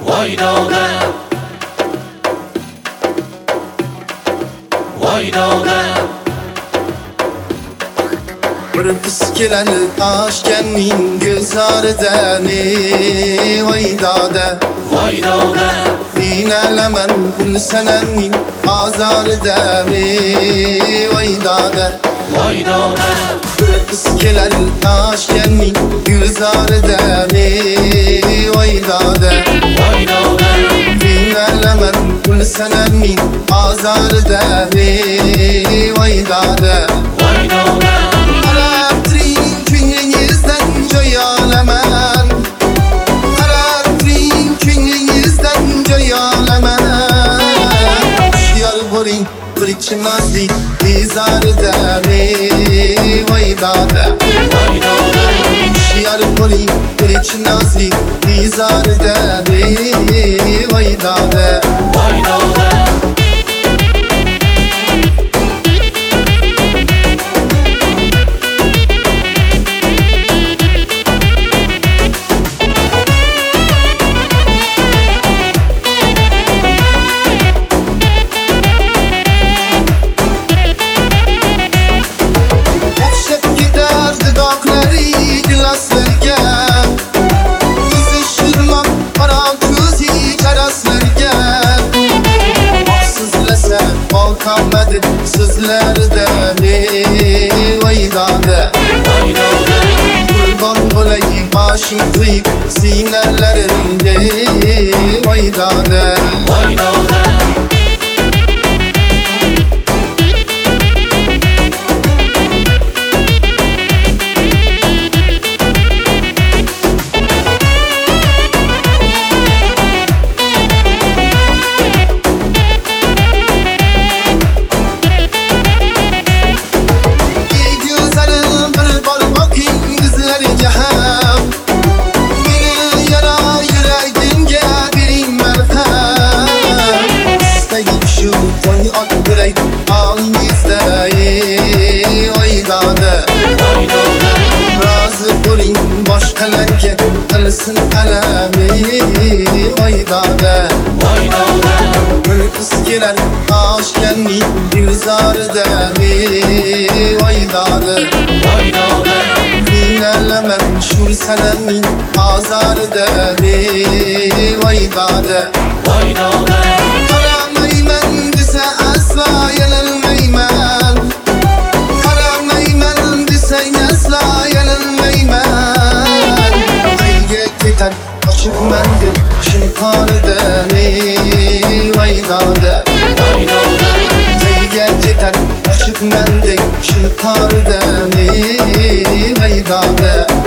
Vay dağda, vay dağda. Bir piskilen aşkenmin gözardani. Vay dağda, Vay dağda, dinelemen kul senemin azardani. Vay dağda, vay dağda. bir piskilen aşkenmin gözardani. Vay dağda, Vay dağda, dinelemen kul senemin azardani. Vay dağda, vay dağda. Karakterin künyenizden coyalaman. Karakterin künyenizden coyalaman. Şiyar borin kırıkçı nazli izarda mi. Vay dağda, Vay dağda, şiyar borin kırıkçı nazli izarda mi. Vay dağda, vay dağda. Hepşep gider dudakları glaslarga. Yüzüşürmek karantısı karaslarga. Sizlese balkanmadı sizlerde mi. Vay dağda, Vay dağda, kurban olayım aşık kıyıp sinelerinde. Vay dağda, vay dağda. bir güzelim bir bal bakayım yüzlerine hem. Bir yara yüreğimge bir merhem. İsteyip şu koyu at bürek ağımızda. Vay dağda, Vay dağda, razı burin başkalarga kılsın alemi. Vay dağda, vay dağda. bir kız girer aşkenli yüzarda mi. Vay dağda, Vay dağda, dinlemem şur senemin azarda mi. Vay dağda, vay dağda. karamaymen dese asla yenilmeymen. Karamaymen dese asla yenilmeymen. Ayge gider açık mendim şınkarda mi. Vay dağda, Vay dağda, ayge gider açık mendim şınkarda mi. Vay dağda,